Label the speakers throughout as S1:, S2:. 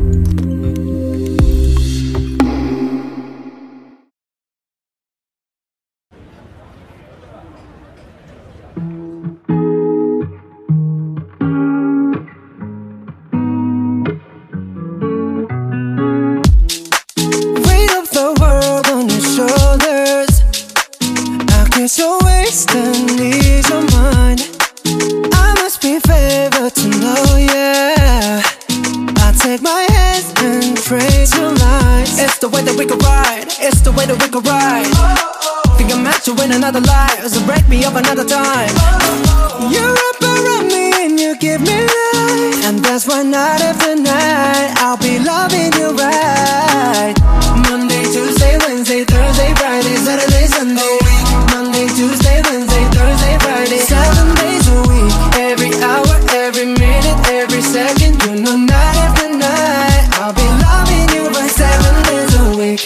S1: You're wasting ease of mind. I must be favored to know, yeah. I take my hands and trace your lines. It's the way that we could ride. It's the way that we could ride. Think I'm meant to win another life, so break me up another time. You wrap around me and you give me life, and that's why night after night I'll be loving you right. Monday, Tuesday, Wednesday, Thursday, Friday, Saturday, Sunday. Monday, Tuesday, Wednesday, Thursday, Friday, 7 days a week. Every hour, every minute, every second. You know night after night I'll be loving you right 7 days a week.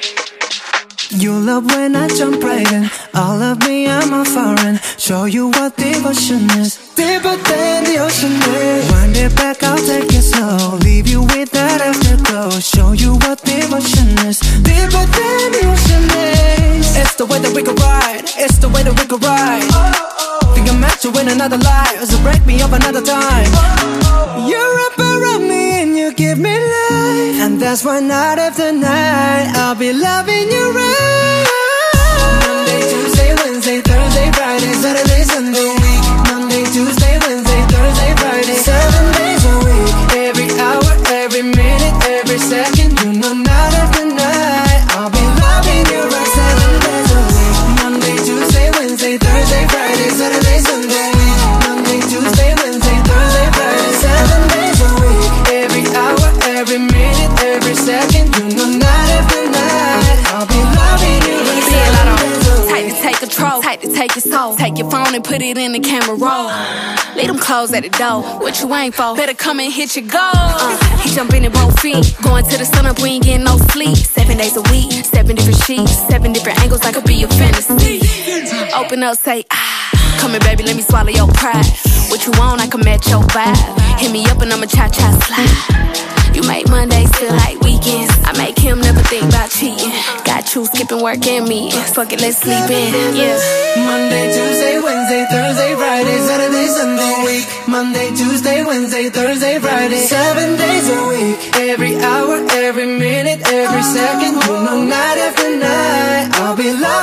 S1: You love when I jump right in. All of me, I'm a foreign. Show you what devotion is. Deeper than the ocean is. Wind it back, I'll take it slow. Leave you with that afterglow. Show you what devotion is. Deeper than the ocean is. It's the way that we could ride. It's the way that we could ride. Think I'm meant to win another life, so break me up another time. You wrap around me and you give me life, and that's why night after night I'll be loving you right. Monday, Tuesday, Wednesday, Thursday, Friday, Saturday, Sunday. Monday, Tuesday, Wednesday, Thursday, Friday, 7 days a week. Every hour, every minute, every second. You know night after night I'll be loving you right 7 days a week. Monday, Tuesday, Wednesday, Thursday, Friday, Saturday, Sunday. Monday, Tuesday, Wednesday, Thursday, Friday, 7 days a week. Every hour, every minute, every second. You know night after night I'll be loving you right 7 days a week.
S2: Tight to take control, tight to take your soul. Take your phone and put it in the camera roll. Leave them clothes at the door. What you ain't for? Better come and hit your goal. He jumping in both feet. Going to the sun up, we ain't getting no sleep. 7 days a week, 7 different sheets, 7 different angles, I could be your fantasy. Open up, say ah. Come here, baby, let me swallow your pride. What you want, I can match your vibe. Hit me up and I'ma cha-cha slide. You make Mondays feel like weekends. I make him never think about cheating. Got you skipping work and me. Fuck it, let's sleep in, yeah.
S1: Monday, Tuesday, Wednesday, Thursday, Friday, Saturday, Sunday. Week. Monday, Tuesday, Wednesday, Thursday, Friday, 7 days a week. Every hour, every minute, every second. You know night after night I'll be loving